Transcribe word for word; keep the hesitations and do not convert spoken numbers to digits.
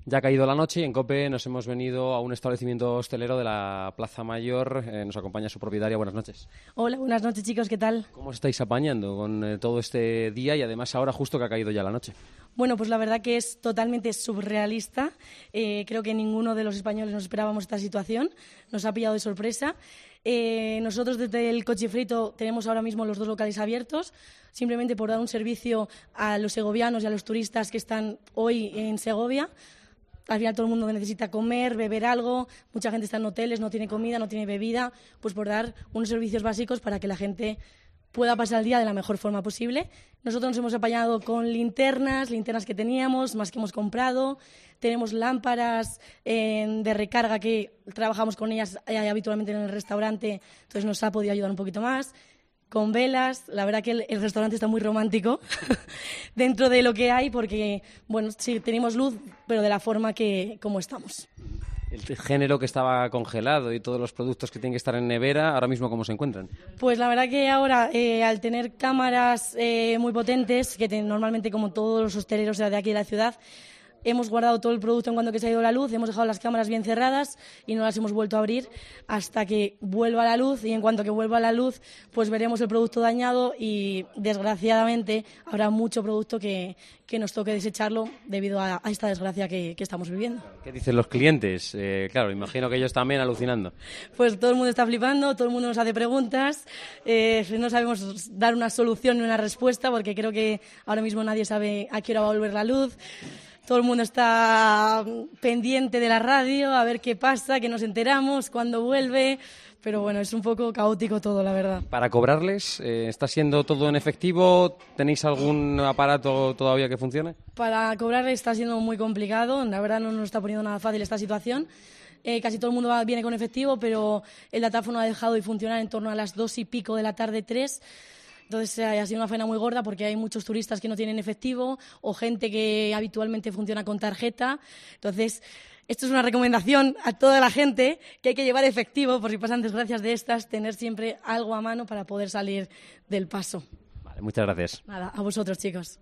Ya ha caído la noche y en COPE nos hemos venido a un establecimiento hostelero de la Plaza Mayor. Eh, nos acompaña su propietaria. Buenas noches. Hola, buenas noches, chicos, ¿qué tal? ¿Cómo os estáis apañando con eh, todo este día y además ahora justo que ha caído ya la noche? Bueno, pues la verdad que es totalmente surrealista. Eh, creo que ninguno de los españoles nos esperábamos esta situación. Nos ha pillado de sorpresa. Eh, nosotros desde el Coche Frito tenemos ahora mismo los dos locales abiertos, simplemente por dar un servicio a los segovianos y a los turistas que están hoy en Segovia. Al final todo el mundo necesita comer, beber algo, mucha gente está en hoteles, no tiene comida, no tiene bebida, pues por dar unos servicios básicos para que la gente pueda pasar el día de la mejor forma posible. Nosotros nos hemos apañado con linternas, linternas que teníamos, más que hemos comprado. Tenemos lámparas eh, de recarga que trabajamos con ellas eh, habitualmente en el restaurante, entonces nos ha podido ayudar un poquito más. Con velas, la verdad que el, el restaurante está muy romántico dentro de lo que hay porque, bueno, sí, tenemos luz, pero de la forma que como estamos. El género que estaba congelado y todos los productos que tienen que estar en nevera, ¿ahora mismo cómo se encuentran? Pues la verdad que ahora, eh, al tener cámaras eh, muy potentes, que te, normalmente como todos los hosteleros de aquí de la ciudad, hemos guardado todo el producto en cuanto que se ha ido la luz, hemos dejado las cámaras bien cerradas y no las hemos vuelto a abrir hasta que vuelva la luz, y en cuanto que vuelva la luz pues veremos el producto dañado y desgraciadamente habrá mucho producto que, que nos toque desecharlo debido a, a esta desgracia que, que estamos viviendo. ¿Qué dicen los clientes? Eh, claro, imagino que ellos también alucinando. Pues todo el mundo está flipando, todo el mundo nos hace preguntas, eh, no sabemos dar una solución ni una respuesta porque creo que ahora mismo nadie sabe a qué hora va a volver la luz. Todo el mundo está pendiente de la radio, a ver qué pasa, que nos enteramos, cuándo vuelve. Pero bueno, es un poco caótico todo, la verdad. Para cobrarles, eh, ¿está siendo todo en efectivo? ¿Tenéis algún aparato todavía que funcione? Para cobrarles está siendo muy complicado. La verdad no nos está poniendo nada fácil esta situación. Eh, casi todo el mundo va, viene con efectivo, pero el datáfono ha dejado de funcionar en torno a las dos y pico de la tarde, tres. Entonces eh, ha sido una faena muy gorda porque hay muchos turistas que no tienen efectivo o gente que habitualmente funciona con tarjeta. Entonces, esto es una recomendación a toda la gente que hay que llevar efectivo por si pasan desgracias de estas, tener siempre algo a mano para poder salir del paso. Vale, muchas gracias. Nada, a vosotros, chicos.